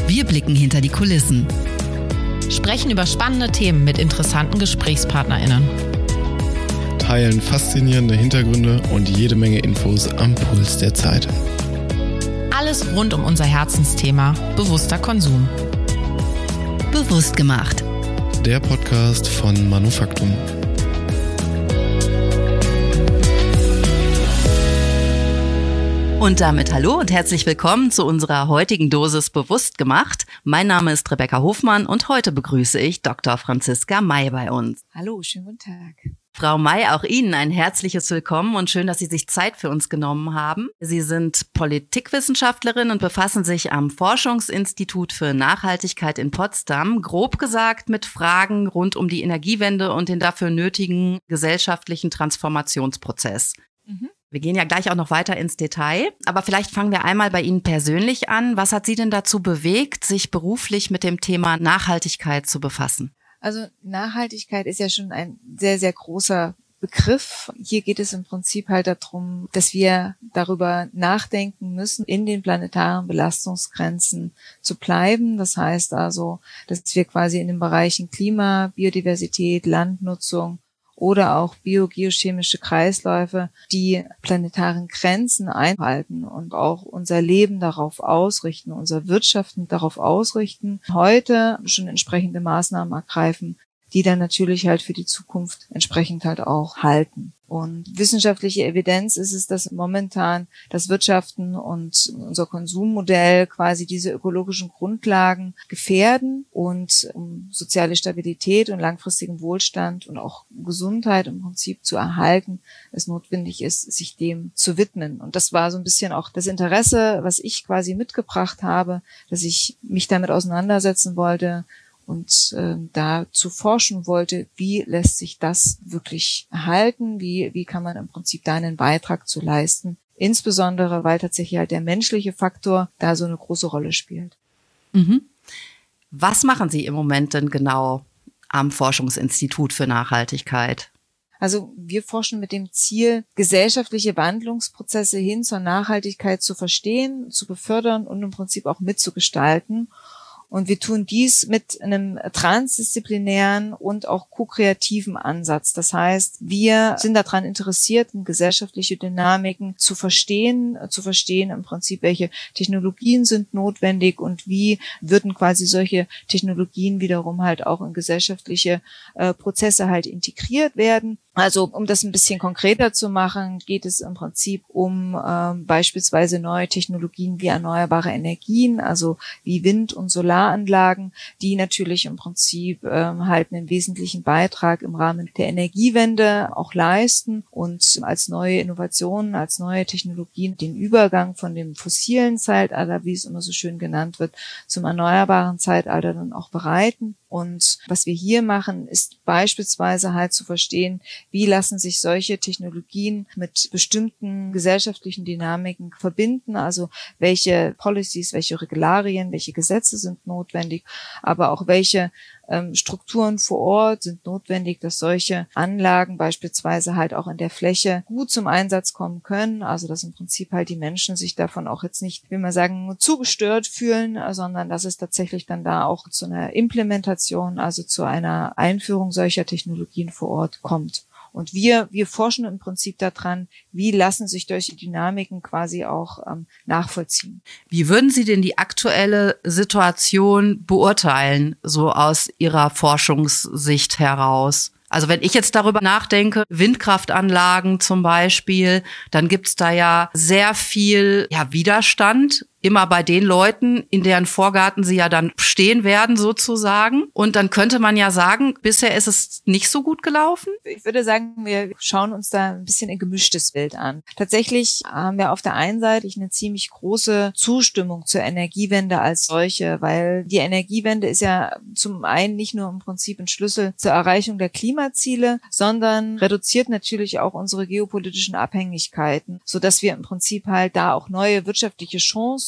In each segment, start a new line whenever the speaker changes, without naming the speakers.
Wir blicken hinter die Kulissen.
Sprechen über spannende Themen mit interessanten GesprächspartnerInnen.
Teilen faszinierende Hintergründe und jede Menge Infos am Puls der Zeit.
Alles rund um unser Herzensthema: bewusster Konsum.
Bewusst gemacht.
Der Podcast von Manufaktum.
Und damit hallo und herzlich willkommen zu unserer heutigen Dosis Bewusst gemacht. Mein Name ist Rebecca Hofmann und heute begrüße ich Dr. Franziska May bei uns.
Hallo, schönen guten Tag.
Frau May, auch Ihnen ein herzliches Willkommen und schön, dass Sie sich Zeit für uns genommen haben. Sie sind Politikwissenschaftlerin und befassen sich am Forschungsinstitut für Nachhaltigkeit in Potsdam, grob gesagt mit Fragen rund um die Energiewende und den dafür nötigen gesellschaftlichen Transformationsprozess. Wir gehen ja gleich auch noch weiter ins Detail, aber vielleicht fangen wir einmal bei Ihnen persönlich an. Was hat Sie denn dazu bewegt, sich beruflich mit dem Thema Nachhaltigkeit zu befassen?
Also Nachhaltigkeit ist ja schon ein sehr, sehr großer Begriff. Hier geht es im Prinzip halt darum, dass wir darüber nachdenken müssen, in den planetaren Belastungsgrenzen zu bleiben. Das heißt also, dass wir quasi in den Bereichen Klima, Biodiversität, Landnutzung oder auch biogeochemische Kreisläufe die planetaren Grenzen einhalten und auch unser Leben darauf ausrichten, unser Wirtschaften darauf ausrichten, heute schon entsprechende Maßnahmen ergreifen, die dann natürlich halt für die Zukunft entsprechend halt auch halten. Und wissenschaftliche Evidenz ist es, dass momentan das Wirtschaften und unser Konsummodell quasi diese ökologischen Grundlagen gefährden und um soziale Stabilität und langfristigen Wohlstand und auch Gesundheit im Prinzip zu erhalten, es notwendig ist, sich dem zu widmen. Und das war so ein bisschen auch das Interesse, was ich quasi mitgebracht habe, dass ich mich damit auseinandersetzen wollte und dazu forschen wollte, wie lässt sich das wirklich erhalten, wie kann man im Prinzip da einen Beitrag zu leisten, insbesondere weil tatsächlich halt der menschliche Faktor da so eine große Rolle spielt.
Was machen Sie im Moment denn genau am Forschungsinstitut für Nachhaltigkeit?
Also wir forschen mit dem Ziel, gesellschaftliche Wandlungsprozesse hin zur Nachhaltigkeit zu verstehen, zu befördern und im Prinzip auch mitzugestalten. Und wir tun dies mit einem transdisziplinären und auch ko-kreativen Ansatz. Das heißt, wir sind daran interessiert, gesellschaftliche Dynamiken zu verstehen im Prinzip, welche Technologien sind notwendig und wie würden quasi solche Technologien wiederum halt auch in gesellschaftliche Prozesse halt integriert werden. Also um das ein bisschen konkreter zu machen, geht es im Prinzip um beispielsweise neue Technologien wie erneuerbare Energien, also wie Wind- und Solaranlagen, die natürlich im Prinzip halt einen wesentlichen Beitrag im Rahmen der Energiewende auch leisten und als neue Innovationen, als neue Technologien den Übergang von dem fossilen Zeitalter, wie es immer so schön genannt wird, zum erneuerbaren Zeitalter dann auch bereiten. Und was wir hier machen, ist beispielsweise halt zu verstehen, wie lassen sich solche Technologien mit bestimmten gesellschaftlichen Dynamiken verbinden, also welche Policies, welche Regularien, welche Gesetze sind notwendig, aber auch welche Strukturen vor Ort sind notwendig, dass solche Anlagen beispielsweise halt auch in der Fläche gut zum Einsatz kommen können, also dass im Prinzip halt die Menschen sich davon auch jetzt nicht, wie man sagen, zu gestört fühlen, sondern dass es tatsächlich dann da auch zu einer Implementation, also zu einer Einführung solcher Technologien vor Ort kommt. Und wir forschen im Prinzip daran, wie lassen sich solche Dynamiken quasi auch nachvollziehen.
Wie würden Sie denn die aktuelle Situation beurteilen, so aus Ihrer Forschungssicht heraus? Also wenn ich jetzt darüber nachdenke, Windkraftanlagen zum Beispiel, dann gibt's da ja sehr viel Widerstand, immer bei den Leuten, in deren Vorgarten sie ja dann stehen werden sozusagen. Und dann könnte man ja sagen, bisher ist es nicht so gut gelaufen.
Ich würde sagen, wir schauen uns da ein bisschen ein gemischtes Bild an. Tatsächlich haben wir auf der einen Seite eine ziemlich große Zustimmung zur Energiewende als solche, weil die Energiewende ist ja zum einen nicht nur im Prinzip ein Schlüssel zur Erreichung der Klimaziele, sondern reduziert natürlich auch unsere geopolitischen Abhängigkeiten, sodass wir im Prinzip halt da auch neue wirtschaftliche Chancen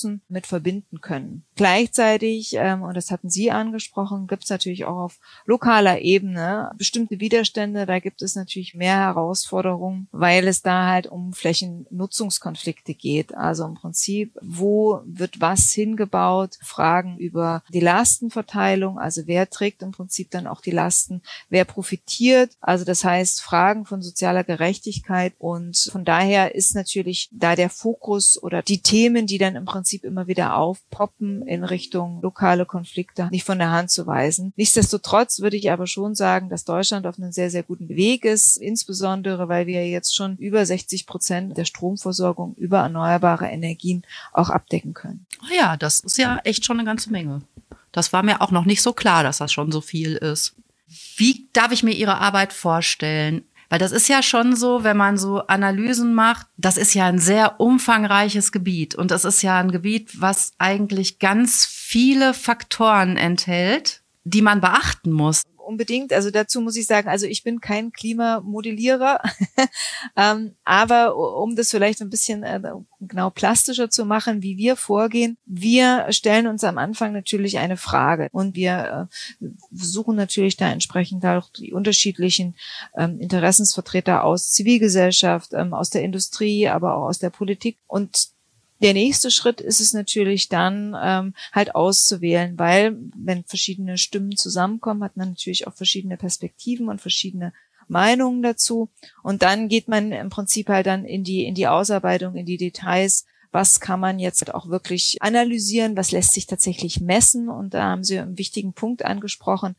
Ressourcen mit verbinden können. Gleichzeitig, und das hatten Sie angesprochen, gibt es natürlich auch auf lokaler Ebene bestimmte Widerstände. Da gibt es natürlich mehr Herausforderungen, weil es da halt um Flächennutzungskonflikte geht. Also im Prinzip, wo wird was hingebaut? Fragen über die Lastenverteilung, also wer trägt im Prinzip dann auch die Lasten, wer profitiert. Also das heißt Fragen von sozialer Gerechtigkeit, und von daher ist natürlich da der Fokus oder die Themen, die dann im Prinzip immer wieder aufpoppen in Richtung lokale Konflikte, nicht von der Hand zu weisen. Nichtsdestotrotz würde ich aber schon sagen, dass Deutschland auf einem sehr, sehr guten Weg ist, insbesondere weil wir jetzt schon über 60% der Stromversorgung über erneuerbare Energien auch abdecken können.
Oh ja, das ist ja echt schon eine ganze Menge. Das war mir auch noch nicht so klar, dass das schon so viel ist. Wie darf ich mir Ihre Arbeit vorstellen? Weil das ist ja schon so, wenn man so Analysen macht, das ist ja ein sehr umfangreiches Gebiet. Und das ist ja ein Gebiet, was eigentlich ganz viele Faktoren enthält, die man beachten muss.
Unbedingt, also dazu muss ich sagen, also ich bin kein Klimamodellierer, aber um das vielleicht ein bisschen genau plastischer zu machen, wie wir vorgehen, wir stellen uns am Anfang natürlich eine Frage und wir suchen natürlich da entsprechend auch die unterschiedlichen Interessensvertreter aus Zivilgesellschaft, aus der Industrie, aber auch aus der Politik, und der nächste Schritt ist es natürlich dann halt auszuwählen, weil wenn verschiedene Stimmen zusammenkommen, hat man natürlich auch verschiedene Perspektiven und verschiedene Meinungen dazu. Und dann geht man im Prinzip halt dann in die Ausarbeitung, in die Details. Was kann man jetzt auch wirklich analysieren? Was lässt sich tatsächlich messen? Und da haben Sie einen wichtigen Punkt angesprochen.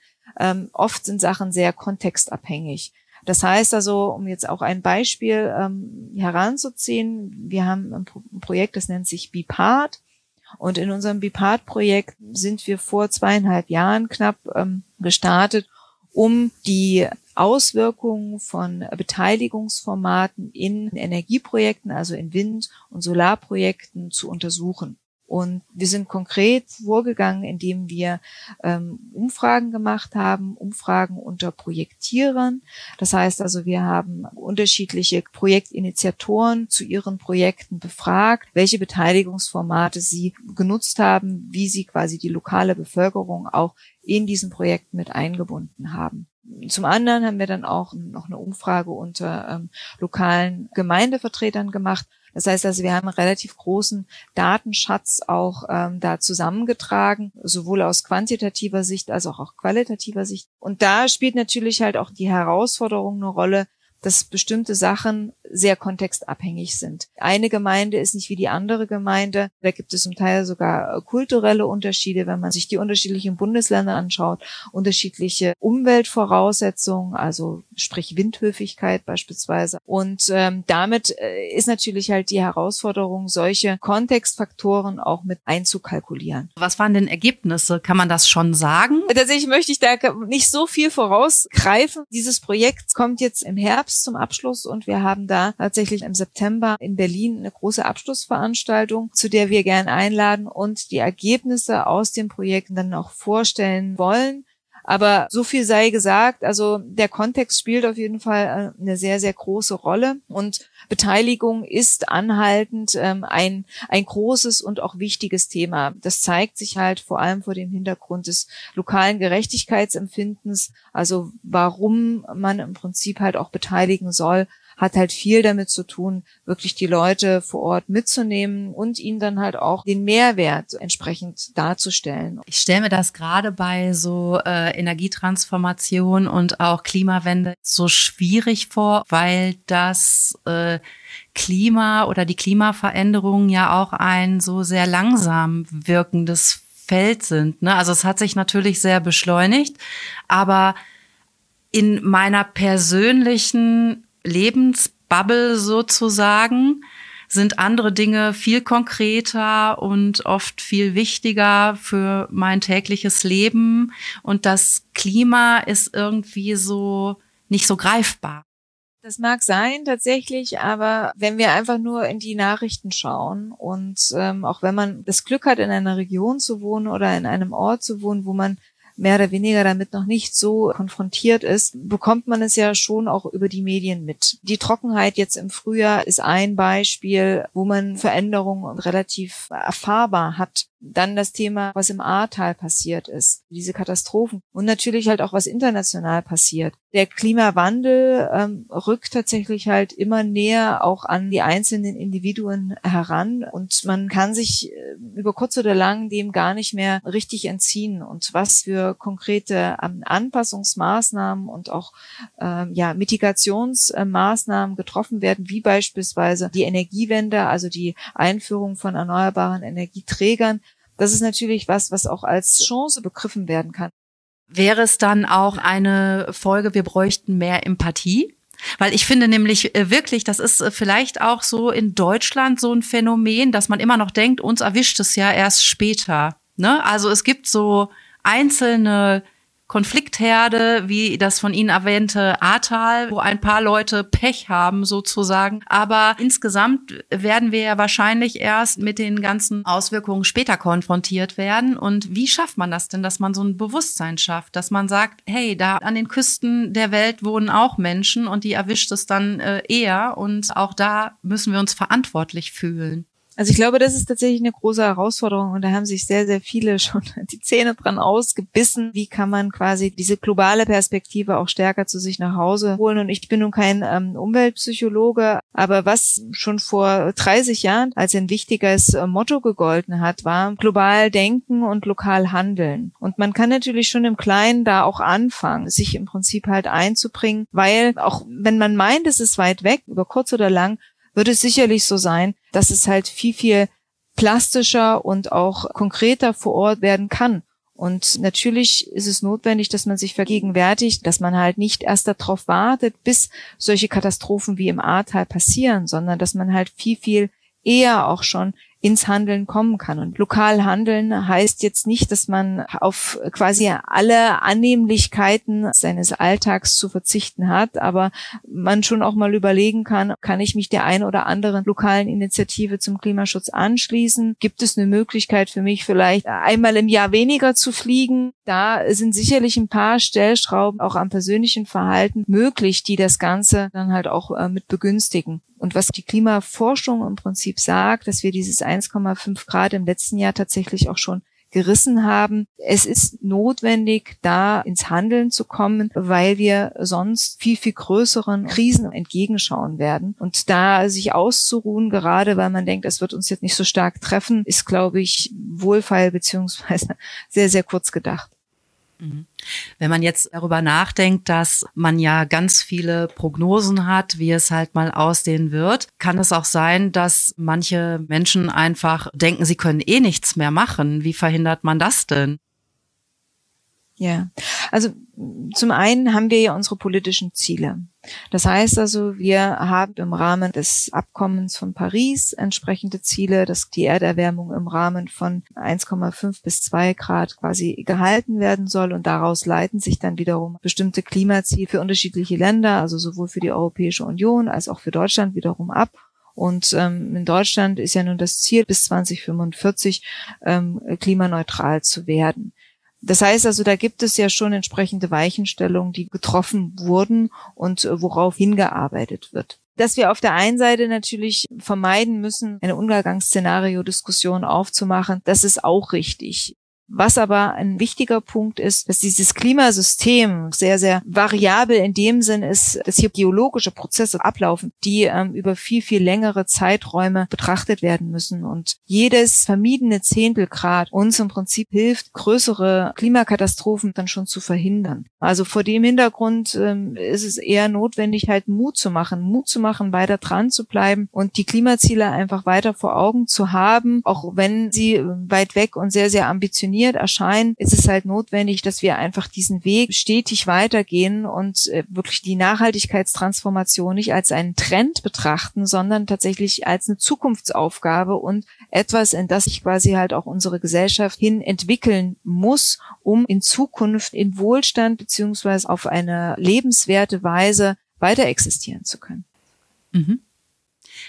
Oft sind Sachen sehr kontextabhängig. Das heißt also, um jetzt auch ein Beispiel heranzuziehen, wir haben ein Projekt, das nennt sich BIPART. Und in unserem BIPART-Projekt sind wir vor 2,5 Jahren knapp gestartet, um die Auswirkungen von Beteiligungsformaten in Energieprojekten, also in Wind- und Solarprojekten, zu untersuchen. Und wir sind konkret vorgegangen, indem wir Umfragen gemacht haben, Umfragen unter Projektierern. Das heißt also, wir haben unterschiedliche Projektinitiatoren zu ihren Projekten befragt, welche Beteiligungsformate sie genutzt haben, wie sie quasi die lokale Bevölkerung auch in diesen Projekten mit eingebunden haben. Zum anderen haben wir dann auch noch eine Umfrage unter lokalen Gemeindevertretern gemacht. Das heißt also, wir haben einen relativ großen Datenschatz auch da zusammengetragen, sowohl aus quantitativer Sicht als auch qualitativer Sicht. Und da spielt natürlich halt auch die Herausforderung eine Rolle, dass bestimmte Sachen sehr kontextabhängig sind. Eine Gemeinde ist nicht wie die andere Gemeinde. Da gibt es zum Teil sogar kulturelle Unterschiede, wenn man sich die unterschiedlichen Bundesländer anschaut, unterschiedliche Umweltvoraussetzungen, also sprich Windhöfigkeit beispielsweise. Und damit ist natürlich halt die Herausforderung, solche Kontextfaktoren auch mit einzukalkulieren.
Was waren denn Ergebnisse? Kann man das schon sagen?
Tatsächlich möchte ich da nicht so viel vorausgreifen. Dieses Projekt kommt jetzt im Herbst zum Abschluss und wir haben da tatsächlich im September in Berlin eine große Abschlussveranstaltung, zu der wir gern einladen und die Ergebnisse aus dem Projekt dann auch vorstellen wollen. Aber so viel sei gesagt, also der Kontext spielt auf jeden Fall eine sehr, sehr große Rolle und Beteiligung ist anhaltend ein großes und auch wichtiges Thema. Das zeigt sich halt vor allem vor dem Hintergrund des lokalen Gerechtigkeitsempfindens, also warum man im Prinzip halt auch beteiligen soll, hat halt viel damit zu tun, wirklich die Leute vor Ort mitzunehmen und ihnen dann halt auch den Mehrwert entsprechend darzustellen.
Ich stelle mir das gerade bei so Energietransformation und auch Klimawende so schwierig vor, weil das Klima oder die Klimaveränderungen ja auch ein so sehr langsam wirkendes Feld sind, ne? Also es hat sich natürlich sehr beschleunigt, aber in meiner persönlichen Lebensbubble sozusagen sind andere Dinge viel konkreter und oft viel wichtiger für mein tägliches Leben. Und das Klima ist irgendwie so nicht so greifbar.
Das mag sein tatsächlich, aber wenn wir einfach nur in die Nachrichten schauen und auch wenn man das Glück hat, in einer Region zu wohnen oder in einem Ort zu wohnen, wo man mehr oder weniger damit noch nicht so konfrontiert ist, bekommt man es ja schon auch über die Medien mit. Die Trockenheit jetzt im Frühjahr ist ein Beispiel, wo man Veränderungen relativ erfahrbar hat. Dann das Thema, was im Ahrtal passiert ist, diese Katastrophen und natürlich halt auch, was international passiert. Der Klimawandel rückt tatsächlich halt immer näher auch an die einzelnen Individuen heran und man kann sich über kurz oder lang dem gar nicht mehr richtig entziehen. Und was für konkrete Anpassungsmaßnahmen und auch Mitigationsmaßnahmen getroffen werden, wie beispielsweise die Energiewende, also die Einführung von erneuerbaren Energieträgern, das ist natürlich was auch als Chance begriffen werden kann.
Wäre es dann auch eine Folge, wir bräuchten mehr Empathie? Weil ich finde nämlich wirklich, das ist vielleicht auch so in Deutschland so ein Phänomen, dass man immer noch denkt, uns erwischt es ja erst später. Ne? Also es gibt so einzelne Konfliktherde, wie das von Ihnen erwähnte Ahrtal, wo ein paar Leute Pech haben sozusagen. Aber insgesamt werden wir ja wahrscheinlich erst mit den ganzen Auswirkungen später konfrontiert werden. Und wie schafft man das denn, dass man so ein Bewusstsein schafft, dass man sagt, hey, da an den Küsten der Welt wohnen auch Menschen und die erwischt es dann eher und auch da müssen wir uns verantwortlich fühlen.
Also ich glaube, das ist tatsächlich eine große Herausforderung und da haben sich sehr, sehr viele schon die Zähne dran ausgebissen. Wie kann man quasi diese globale Perspektive auch stärker zu sich nach Hause holen? Und ich bin nun kein Umweltpsychologe, aber was schon vor 30 Jahren als ein wichtiges Motto gegolten hat, war global denken und lokal handeln. Und man kann natürlich schon im Kleinen da auch anfangen, sich im Prinzip halt einzubringen, weil auch wenn man meint, es ist weit weg, über kurz oder lang, wird es sicherlich so sein, dass es halt viel, viel plastischer und auch konkreter vor Ort werden kann. Und natürlich ist es notwendig, dass man sich vergegenwärtigt, dass man halt nicht erst darauf wartet, bis solche Katastrophen wie im Ahrtal passieren, sondern dass man halt viel, viel eher auch schon ins Handeln kommen kann. Und lokal handeln heißt jetzt nicht, dass man auf quasi alle Annehmlichkeiten seines Alltags zu verzichten hat, aber man schon auch mal überlegen kann ich mich der ein oder anderen lokalen Initiative zum Klimaschutz anschließen? Gibt es eine Möglichkeit für mich vielleicht einmal im Jahr weniger zu fliegen? Da sind sicherlich ein paar Stellschrauben auch am persönlichen Verhalten möglich, die das Ganze dann halt auch mit begünstigen. Und was die Klimaforschung im Prinzip sagt, dass wir dieses 1,5 Grad im letzten Jahr tatsächlich auch schon gerissen haben. Es ist notwendig, da ins Handeln zu kommen, weil wir sonst viel, viel größeren Krisen entgegenschauen werden. Und da sich auszuruhen, gerade weil man denkt, es wird uns jetzt nicht so stark treffen, ist, glaube ich, wohlfeil beziehungsweise sehr, sehr kurz gedacht.
Wenn man jetzt darüber nachdenkt, dass man ja ganz viele Prognosen hat, wie es halt mal aussehen wird, kann es auch sein, dass manche Menschen einfach denken, sie können eh nichts mehr machen. Wie verhindert man das denn?
Ja, also zum einen haben wir ja unsere politischen Ziele. Das heißt also, wir haben im Rahmen des Abkommens von Paris entsprechende Ziele, dass die Erderwärmung im Rahmen von 1,5 bis 2 Grad quasi gehalten werden soll und daraus leiten sich dann wiederum bestimmte Klimaziele für unterschiedliche Länder, also sowohl für die Europäische Union als auch für Deutschland wiederum ab. Und in Deutschland ist ja nun das Ziel, bis 2045 klimaneutral zu werden. Das heißt also, da gibt es ja schon entsprechende Weichenstellungen, die getroffen wurden und worauf hingearbeitet wird. Dass wir auf der einen Seite natürlich vermeiden müssen, eine Untergangsszenario-Diskussion aufzumachen, das ist auch richtig. Was aber ein wichtiger Punkt ist, dass dieses Klimasystem sehr, sehr variabel in dem Sinn ist, dass hier geologische Prozesse ablaufen, die über viel, viel längere Zeiträume betrachtet werden müssen. Und jedes vermiedene Zehntelgrad uns im Prinzip hilft, größere Klimakatastrophen dann schon zu verhindern. Also vor dem Hintergrund ist es eher notwendig, halt Mut zu machen, weiter dran zu bleiben und die Klimaziele einfach weiter vor Augen zu haben, auch wenn sie weit weg und sehr, sehr ambitioniert erscheinen, ist es halt notwendig, dass wir einfach diesen Weg stetig weitergehen und wirklich die Nachhaltigkeitstransformation nicht als einen Trend betrachten, sondern tatsächlich als eine Zukunftsaufgabe und etwas, in das sich quasi halt auch unsere Gesellschaft hin entwickeln muss, um in Zukunft in Wohlstand beziehungsweise auf eine lebenswerte Weise weiter existieren zu können.
Mhm.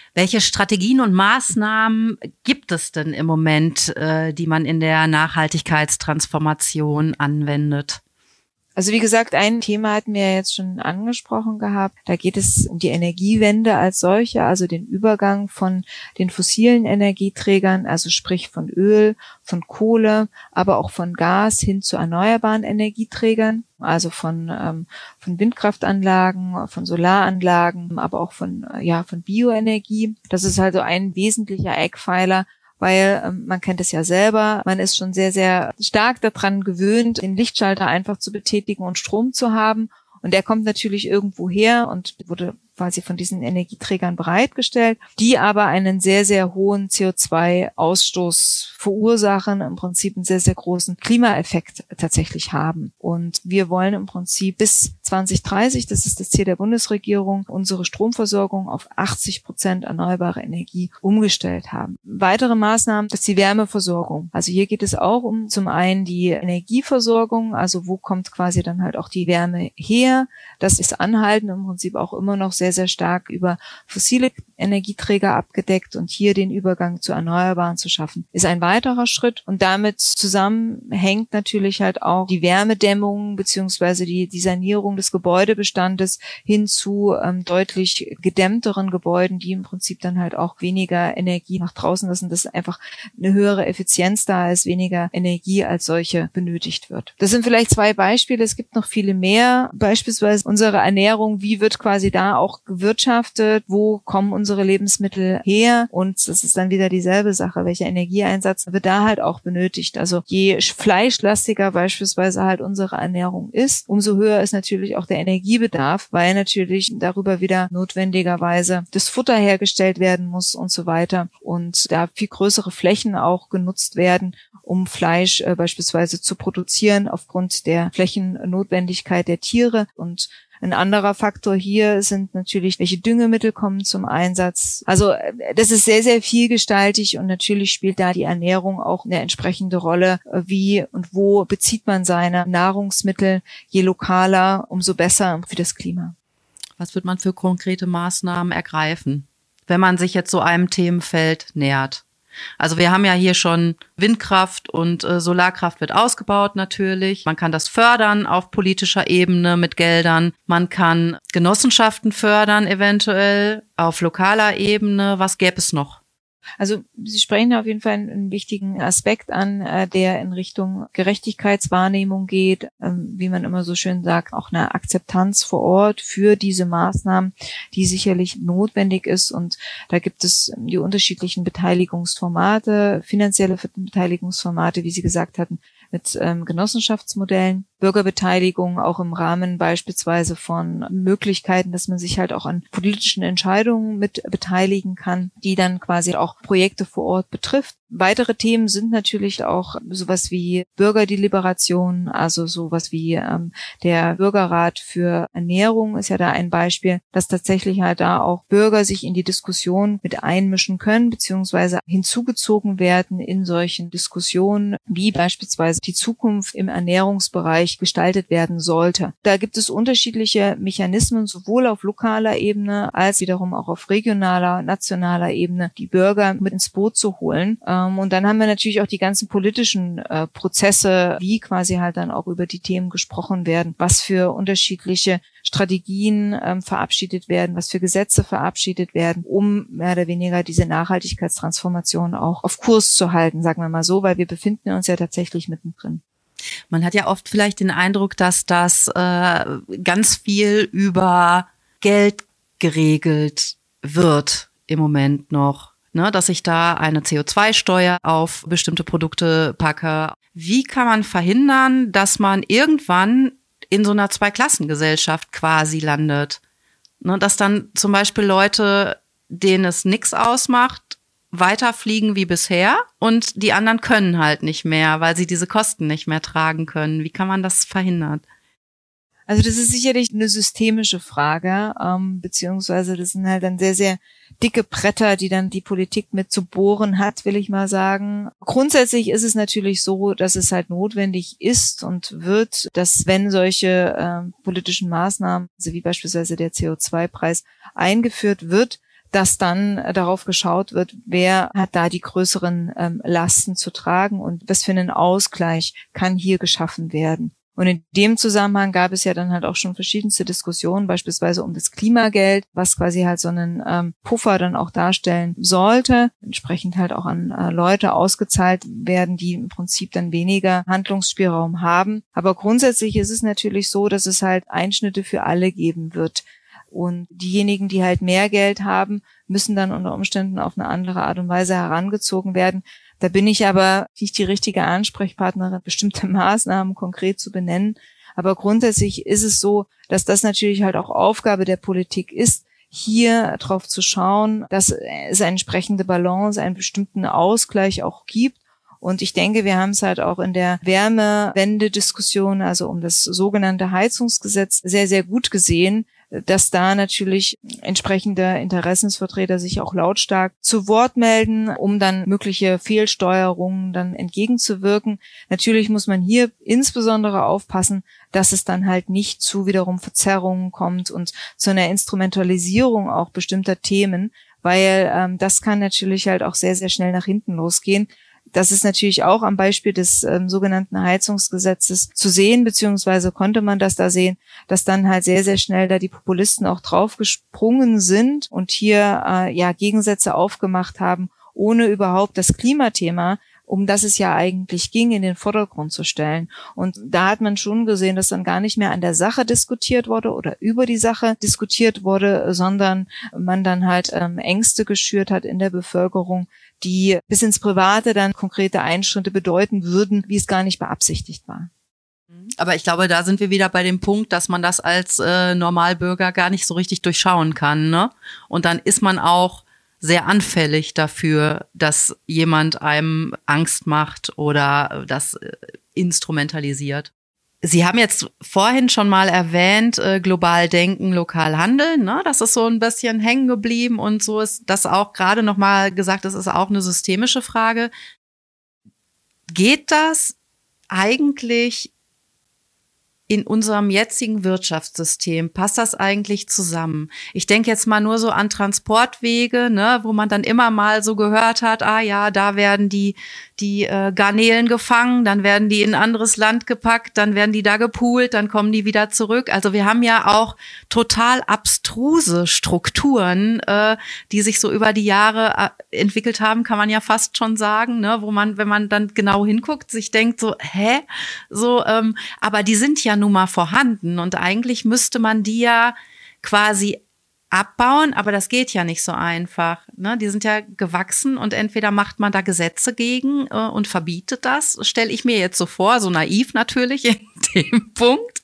Welche Strategien und Maßnahmen gibt es denn im Moment, die man in der Nachhaltigkeitstransformation anwendet?
Also wie gesagt, ein Thema hatten wir ja jetzt schon angesprochen gehabt. Da geht es um die Energiewende als solche, also den Übergang von den fossilen Energieträgern, also sprich von Öl, von Kohle, aber auch von Gas hin zu erneuerbaren Energieträgern, also von Windkraftanlagen, von Solaranlagen, aber auch von Bioenergie. Das ist also ein wesentlicher Eckpfeiler, weil man kennt es ja selber, man ist schon sehr, sehr stark daran gewöhnt, den Lichtschalter einfach zu betätigen und Strom zu haben. Und der kommt natürlich irgendwo her und wurde quasi von diesen Energieträgern bereitgestellt, die aber einen sehr, sehr hohen CO2-Ausstoß verursachen, im Prinzip einen sehr, sehr großen Klimaeffekt tatsächlich haben. Und wir wollen im Prinzip bis 2030, das ist das Ziel der Bundesregierung, unsere Stromversorgung auf 80% erneuerbare Energie umgestellt haben. Weitere Maßnahmen ist die Wärmeversorgung. Also hier geht es auch um zum einen die Energieversorgung, also wo kommt quasi dann halt auch die Wärme her. Das ist anhaltend im Prinzip auch immer noch sehr, sehr stark über fossile Energieträger abgedeckt, und hier den Übergang zu Erneuerbaren zu schaffen, ist ein weiterer Schritt. Und damit zusammenhängt natürlich halt auch die Wärmedämmung beziehungsweise die Sanierung des Gebäudebestandes hin zu deutlich gedämmteren Gebäuden, die im Prinzip dann halt auch weniger Energie nach draußen lassen, dass einfach eine höhere Effizienz da ist, weniger Energie als solche benötigt wird. Das sind vielleicht 2 Beispiele, es gibt noch viele mehr. Beispielsweise unsere Ernährung, wie wird quasi da auch gewirtschaftet, wo kommen unsere Lebensmittel her, und das ist dann wieder dieselbe Sache, welcher Energieeinsatz wird da halt auch benötigt. Also je fleischlastiger beispielsweise halt unsere Ernährung ist, umso höher ist natürlich auch der Energiebedarf, weil natürlich darüber wieder notwendigerweise das Futter hergestellt werden muss und so weiter, und da viel größere Flächen auch genutzt werden, um Fleisch beispielsweise zu produzieren aufgrund der Flächennotwendigkeit der Tiere. Und ein anderer Faktor hier sind natürlich, welche Düngemittel kommen zum Einsatz. Also das ist sehr, sehr vielgestaltig, und natürlich spielt da die Ernährung auch eine entsprechende Rolle. Wie und wo bezieht man seine Nahrungsmittel? Je lokaler, umso besser für das Klima.
Was wird man für konkrete Maßnahmen ergreifen, wenn man sich jetzt so einem Themenfeld nähert? Also wir haben ja hier schon Windkraft und Solarkraft wird ausgebaut natürlich. Man kann das fördern auf politischer Ebene mit Geldern. Man kann Genossenschaften fördern eventuell auf lokaler Ebene. Was gäbe es noch?
Also Sie sprechen auf jeden Fall einen wichtigen Aspekt an, der in Richtung Gerechtigkeitswahrnehmung geht, wie man immer so schön sagt, auch eine Akzeptanz vor Ort für diese Maßnahmen, die sicherlich notwendig ist. Und da gibt es die unterschiedlichen Beteiligungsformate, finanzielle Beteiligungsformate, wie Sie gesagt hatten, mit Genossenschaftsmodellen, Bürgerbeteiligung auch im Rahmen beispielsweise von Möglichkeiten, dass man sich halt auch an politischen Entscheidungen mit beteiligen kann, die dann quasi auch Projekte vor Ort betrifft. Weitere Themen sind natürlich auch sowas wie Bürgerdeliberation, also sowas wie der Bürgerrat für Ernährung ist ja da ein Beispiel, dass tatsächlich halt da auch Bürger sich in die Diskussion mit einmischen können, beziehungsweise hinzugezogen werden in solchen Diskussionen, wie beispielsweise die Zukunft im Ernährungsbereich gestaltet werden sollte. Da gibt es unterschiedliche Mechanismen, sowohl auf lokaler Ebene als wiederum auch auf regionaler, nationaler Ebene, die Bürger mit ins Boot zu holen. Und dann haben wir natürlich auch die ganzen politischen Prozesse, wie quasi halt dann auch über die Themen gesprochen werden, was für unterschiedliche Strategien verabschiedet werden, was für Gesetze verabschiedet werden, um mehr oder weniger diese Nachhaltigkeitstransformation auch auf Kurs zu halten, sagen wir mal so, weil wir befinden uns ja tatsächlich mittendrin.
Man hat ja oft vielleicht den Eindruck, dass das ganz viel über Geld geregelt wird im Moment noch, ne? Dass ich da eine CO2-Steuer auf bestimmte Produkte packe. Wie kann man verhindern, dass man irgendwann in so einer Zweiklassengesellschaft quasi landet? Ne? Dass dann zum Beispiel Leute, denen es nichts ausmacht, weiterfliegen wie bisher und die anderen können halt nicht mehr, weil sie diese Kosten nicht mehr tragen können. Wie kann man das verhindern?
Also das ist sicherlich eine systemische Frage, beziehungsweise das sind halt dann sehr, sehr dicke Bretter, die dann die Politik mit zu bohren hat, will ich mal sagen. Grundsätzlich ist es natürlich so, dass es halt notwendig ist und wird, dass wenn solche politischen Maßnahmen, also wie beispielsweise der CO2-Preis, eingeführt wird, dass dann darauf geschaut wird, wer hat da die größeren Lasten zu tragen und was für einen Ausgleich kann hier geschaffen werden. Und in dem Zusammenhang gab es ja dann halt auch schon verschiedenste Diskussionen, beispielsweise um das Klimageld, was quasi halt so einen Puffer dann auch darstellen sollte, entsprechend halt auch an Leute ausgezahlt werden, die im Prinzip dann weniger Handlungsspielraum haben. Aber grundsätzlich ist es natürlich so, dass es halt Einschnitte für alle geben wird. Und diejenigen, die halt mehr Geld haben, müssen dann unter Umständen auf eine andere Art und Weise herangezogen werden. Da bin ich aber nicht die richtige Ansprechpartnerin, bestimmte Maßnahmen konkret zu benennen. Aber grundsätzlich ist es so, dass das natürlich halt auch Aufgabe der Politik ist, hier drauf zu schauen, dass es eine entsprechende Balance, einen bestimmten Ausgleich auch gibt. Und ich denke, wir haben es halt auch in der Wärmewende-Diskussion, also um das sogenannte Heizungsgesetz, sehr, sehr gut gesehen, dass da natürlich entsprechende Interessensvertreter sich auch lautstark zu Wort melden, um dann mögliche Fehlsteuerungen dann entgegenzuwirken. Natürlich muss man hier insbesondere aufpassen, dass es dann halt nicht zu wiederum Verzerrungen kommt und zu einer Instrumentalisierung auch bestimmter Themen, weil das kann natürlich halt auch sehr, sehr schnell nach hinten losgehen. Das ist natürlich auch am Beispiel des sogenannten Heizungsgesetzes zu sehen, beziehungsweise konnte man das da sehen, dass dann halt sehr, sehr schnell da die Populisten auch draufgesprungen sind und hier Gegensätze aufgemacht haben, ohne überhaupt das Klimathema, um das es ja eigentlich ging, in den Vordergrund zu stellen. Und da hat man schon gesehen, dass dann gar nicht mehr an der Sache diskutiert wurde oder über die Sache diskutiert wurde, sondern man dann halt Ängste geschürt hat in der Bevölkerung, die bis ins Private dann konkrete Einschnitte bedeuten würden, wie es gar nicht beabsichtigt war.
Aber ich glaube, da sind wir wieder bei dem Punkt, dass man das als Normalbürger gar nicht so richtig durchschauen kann, ne? Und dann ist man auch sehr anfällig dafür, dass jemand einem Angst macht oder das instrumentalisiert. Sie haben jetzt vorhin schon mal erwähnt, global denken, lokal handeln, ne? Das ist so ein bisschen hängen geblieben und so ist das auch gerade noch mal gesagt, das ist auch eine systemische Frage. Geht das eigentlich in unserem jetzigen Wirtschaftssystem? Passt das eigentlich zusammen? Ich denke jetzt mal nur so an Transportwege, ne, wo man dann immer mal so gehört hat, da werden die Garnelen gefangen, dann werden die in ein anderes Land gepackt, dann werden die da gepoolt, dann kommen die wieder zurück. Also wir haben ja auch total abstruse Strukturen, die sich so über die Jahre entwickelt haben, kann man ja fast schon sagen, ne, wo man, wenn man dann genau hinguckt, sich denkt so, aber die sind ja nun mal vorhanden und eigentlich müsste man die ja quasi abbauen, aber das geht ja nicht so einfach, ne? Die sind ja gewachsen und entweder macht man da Gesetze gegen und verbietet das, stelle ich mir jetzt so vor, so naiv natürlich in dem Punkt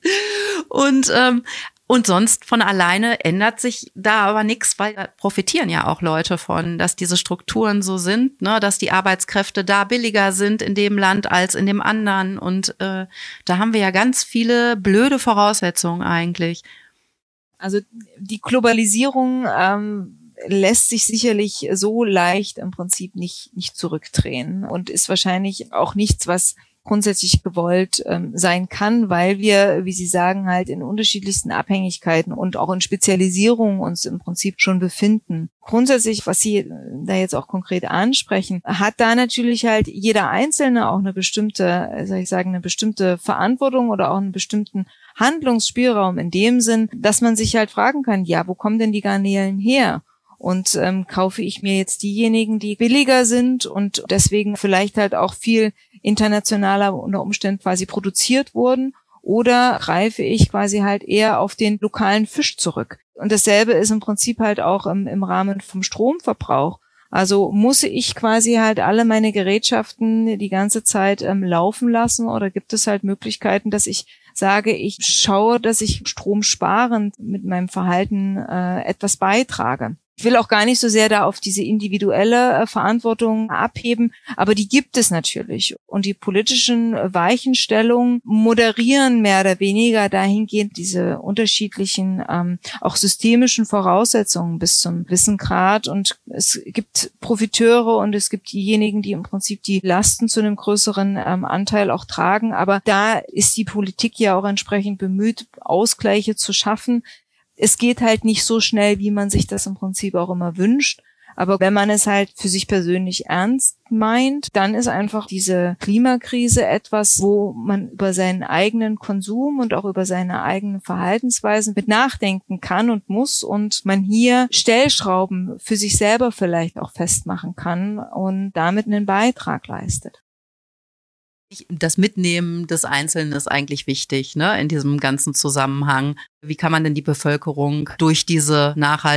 und sonst von alleine ändert sich da aber nichts, weil da profitieren ja auch Leute von, dass diese Strukturen so sind, ne, dass die Arbeitskräfte da billiger sind in dem Land als in dem anderen. Und da haben wir ja ganz viele blöde Voraussetzungen eigentlich.
Also die Globalisierung lässt sich sicherlich so leicht im Prinzip nicht zurückdrehen und ist wahrscheinlich auch nichts, was grundsätzlich gewollt sein kann, weil wir, wie Sie sagen, halt in unterschiedlichsten Abhängigkeiten und auch in Spezialisierungen uns im Prinzip schon befinden. Grundsätzlich, was Sie da jetzt auch konkret ansprechen, hat da natürlich halt jeder Einzelne auch eine bestimmte Verantwortung oder auch einen bestimmten Handlungsspielraum in dem Sinn, dass man sich halt fragen kann, ja, wo kommen denn die Garnelen her? Und kaufe ich mir jetzt diejenigen, die billiger sind und deswegen vielleicht halt auch viel internationaler unter Umständen quasi produziert wurden, oder greife ich quasi halt eher auf den lokalen Fisch zurück? Und dasselbe ist im Prinzip halt auch im Rahmen vom Stromverbrauch. Also muss ich quasi halt alle meine Gerätschaften die ganze Zeit laufen lassen, oder gibt es halt Möglichkeiten, dass ich sage, ich schaue, dass ich stromsparend mit meinem Verhalten etwas beitrage? Ich will auch gar nicht so sehr da auf diese individuelle Verantwortung abheben, aber die gibt es natürlich. Und die politischen Weichenstellungen moderieren mehr oder weniger dahingehend diese unterschiedlichen, auch systemischen Voraussetzungen bis zum gewissen Grad. Und es gibt Profiteure und es gibt diejenigen, die im Prinzip die Lasten zu einem größeren Anteil auch tragen. Aber da ist die Politik ja auch entsprechend bemüht, Ausgleiche zu schaffen. Es geht halt nicht so schnell, wie man sich das im Prinzip auch immer wünscht. Aber wenn man es halt für sich persönlich ernst meint, dann ist einfach diese Klimakrise etwas, wo man über seinen eigenen Konsum und auch über seine eigenen Verhaltensweisen mit nachdenken kann und muss und man hier Stellschrauben für sich selber vielleicht auch festmachen kann und damit einen Beitrag leistet.
Das Mitnehmen des Einzelnen ist eigentlich wichtig, ne, in diesem ganzen Zusammenhang. Wie kann man denn die Bevölkerung durch diese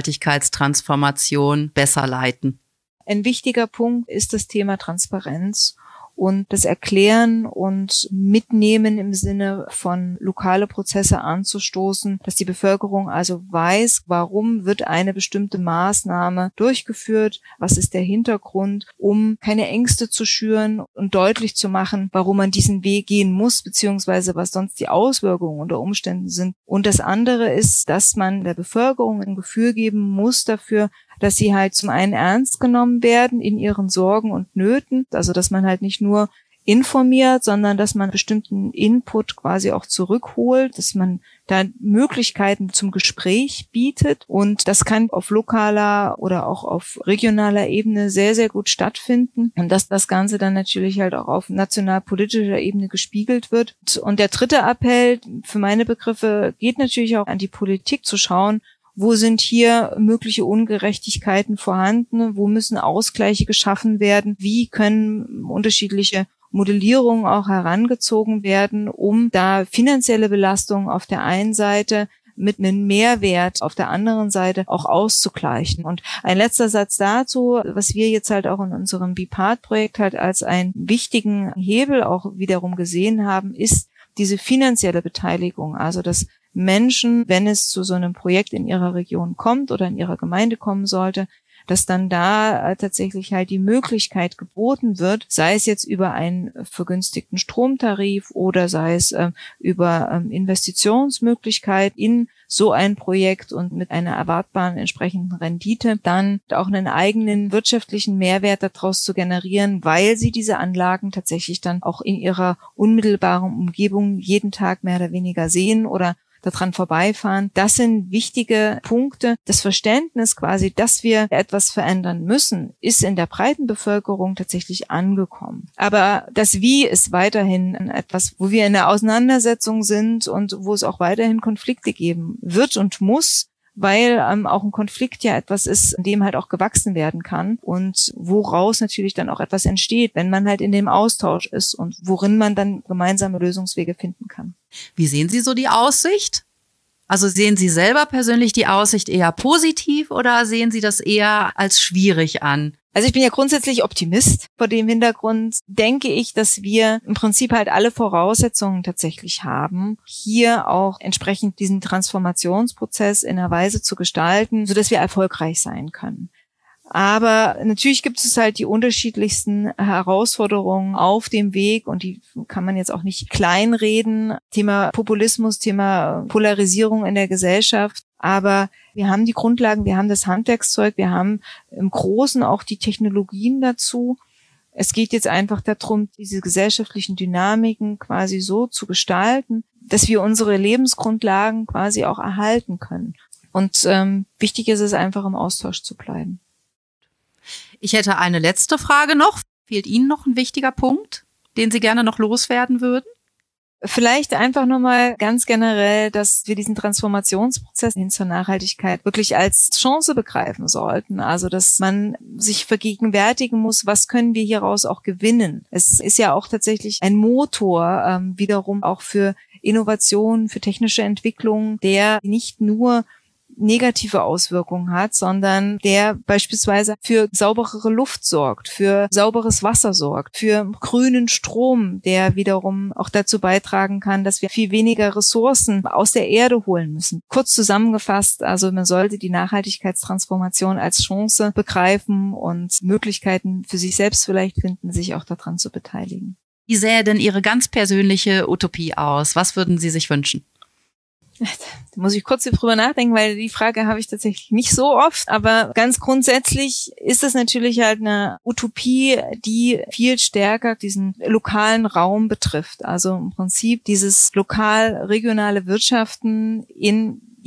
Nachhaltigkeitstransformation besser leiten?
Ein wichtiger Punkt ist das Thema Transparenz und das Erklären und Mitnehmen im Sinne von lokale Prozesse anzustoßen, dass die Bevölkerung also weiß, warum wird eine bestimmte Maßnahme durchgeführt, was ist der Hintergrund, um keine Ängste zu schüren und deutlich zu machen, warum man diesen Weg gehen muss, beziehungsweise was sonst die Auswirkungen unter Umständen sind. Und das andere ist, dass man der Bevölkerung ein Gefühl geben muss dafür, dass sie halt zum einen ernst genommen werden in ihren Sorgen und Nöten, also dass man halt nicht nur informiert, sondern dass man bestimmten Input quasi auch zurückholt, dass man da Möglichkeiten zum Gespräch bietet und das kann auf lokaler oder auch auf regionaler Ebene sehr, sehr gut stattfinden und dass das Ganze dann natürlich halt auch auf nationalpolitischer Ebene gespiegelt wird. Und der dritte Appell für meine Begriffe geht natürlich auch an die Politik zu schauen, wo sind hier mögliche Ungerechtigkeiten vorhanden? Wo müssen Ausgleiche geschaffen werden? Wie können unterschiedliche Modellierungen auch herangezogen werden, um da finanzielle Belastungen auf der einen Seite mit einem Mehrwert auf der anderen Seite auch auszugleichen. Und ein letzter Satz dazu, was wir jetzt halt auch in unserem BPART-Projekt halt als einen wichtigen Hebel auch wiederum gesehen haben, ist diese finanzielle Beteiligung, also dass Menschen, wenn es zu so einem Projekt in ihrer Region kommt oder in ihrer Gemeinde kommen sollte, dass dann da tatsächlich halt die Möglichkeit geboten wird, sei es jetzt über einen vergünstigten Stromtarif oder sei es über Investitionsmöglichkeit in so ein Projekt und mit einer erwartbaren entsprechenden Rendite, dann auch einen eigenen wirtschaftlichen Mehrwert daraus zu generieren, weil sie diese Anlagen tatsächlich dann auch in ihrer unmittelbaren Umgebung jeden Tag mehr oder weniger sehen oder daran vorbeifahren. Das sind wichtige Punkte. Das Verständnis quasi, dass wir etwas verändern müssen, ist in der breiten Bevölkerung tatsächlich angekommen. Aber das Wie ist weiterhin etwas, wo wir in der Auseinandersetzung sind und wo es auch weiterhin Konflikte geben wird und muss, weil auch ein Konflikt ja etwas ist, in dem halt auch gewachsen werden kann und woraus natürlich dann auch etwas entsteht, wenn man halt in dem Austausch ist und worin man dann gemeinsame Lösungswege finden kann.
Wie sehen Sie so die Aussicht? Also sehen Sie selber persönlich die Aussicht eher positiv oder sehen Sie das eher als schwierig an?
Also ich bin ja grundsätzlich Optimist. Vor dem Hintergrund denke ich, dass wir im Prinzip halt alle Voraussetzungen tatsächlich haben, hier auch entsprechend diesen Transformationsprozess in einer Weise zu gestalten, sodass wir erfolgreich sein können. Aber natürlich gibt es halt die unterschiedlichsten Herausforderungen auf dem Weg und die kann man jetzt auch nicht kleinreden. Thema Populismus, Thema Polarisierung in der Gesellschaft. Aber wir haben die Grundlagen, wir haben das Handwerkszeug, wir haben im Großen auch die Technologien dazu. Es geht jetzt einfach darum, diese gesellschaftlichen Dynamiken quasi so zu gestalten, dass wir unsere Lebensgrundlagen quasi auch erhalten können. Und wichtig ist es einfach, im Austausch zu bleiben.
Ich hätte eine letzte Frage noch. Fehlt Ihnen noch ein wichtiger Punkt, den Sie gerne noch loswerden würden?
Vielleicht einfach nochmal ganz generell, dass wir diesen Transformationsprozess hin zur Nachhaltigkeit wirklich als Chance begreifen sollten. Also, dass man sich vergegenwärtigen muss, was können wir hieraus auch gewinnen. Es ist ja auch tatsächlich ein Motor, wiederum auch für Innovation, für technische Entwicklung, der nicht nur negative Auswirkungen hat, sondern der beispielsweise für sauberere Luft sorgt, für sauberes Wasser sorgt, für grünen Strom, der wiederum auch dazu beitragen kann, dass wir viel weniger Ressourcen aus der Erde holen müssen. Kurz zusammengefasst, also man sollte die Nachhaltigkeitstransformation als Chance begreifen und Möglichkeiten für sich selbst vielleicht finden, sich auch daran zu beteiligen.
Wie sähe denn Ihre ganz persönliche Utopie aus? Was würden Sie sich wünschen?
Da muss ich kurz drüber nachdenken, weil die Frage habe ich tatsächlich nicht so oft. Aber ganz grundsätzlich ist es natürlich halt eine Utopie, die viel stärker diesen lokalen Raum betrifft. Also im Prinzip dieses lokal-regionale Wirtschaften in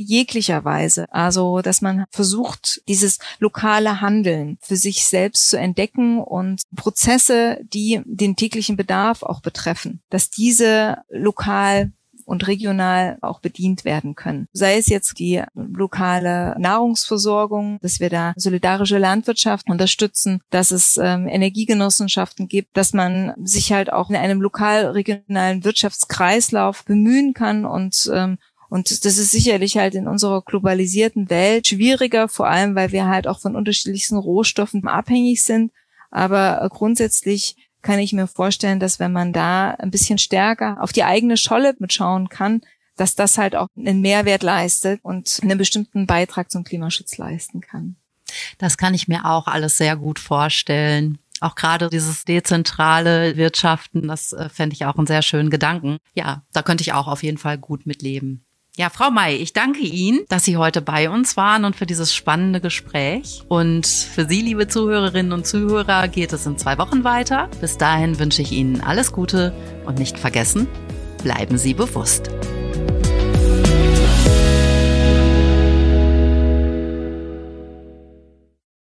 jeglicher Weise. Also, dass man versucht, dieses lokale Handeln für sich selbst zu entdecken und Prozesse, die den täglichen Bedarf auch betreffen, dass diese lokal und regional auch bedient werden können. Sei es jetzt die lokale Nahrungsversorgung, dass wir da solidarische Landwirtschaft unterstützen, dass es Energiegenossenschaften gibt, dass man sich halt auch in einem lokal-regionalen Wirtschaftskreislauf bemühen kann und das ist sicherlich halt in unserer globalisierten Welt schwieriger, vor allem weil wir halt auch von unterschiedlichsten Rohstoffen abhängig sind. Aber grundsätzlich kann ich mir vorstellen, dass wenn man da ein bisschen stärker auf die eigene Scholle mitschauen kann, dass das halt auch einen Mehrwert leistet und einen bestimmten Beitrag zum Klimaschutz leisten kann.
Das kann ich mir auch alles sehr gut vorstellen. Auch gerade dieses dezentrale Wirtschaften, das fände ich auch einen sehr schönen Gedanken. Ja, da könnte ich auch auf jeden Fall gut mitleben. Ja, Frau May, ich danke Ihnen, dass Sie heute bei uns waren und für dieses spannende Gespräch. Und für Sie, liebe Zuhörerinnen und Zuhörer, geht es in 2 Wochen weiter. Bis dahin wünsche ich Ihnen alles Gute und nicht vergessen, bleiben Sie bewusst.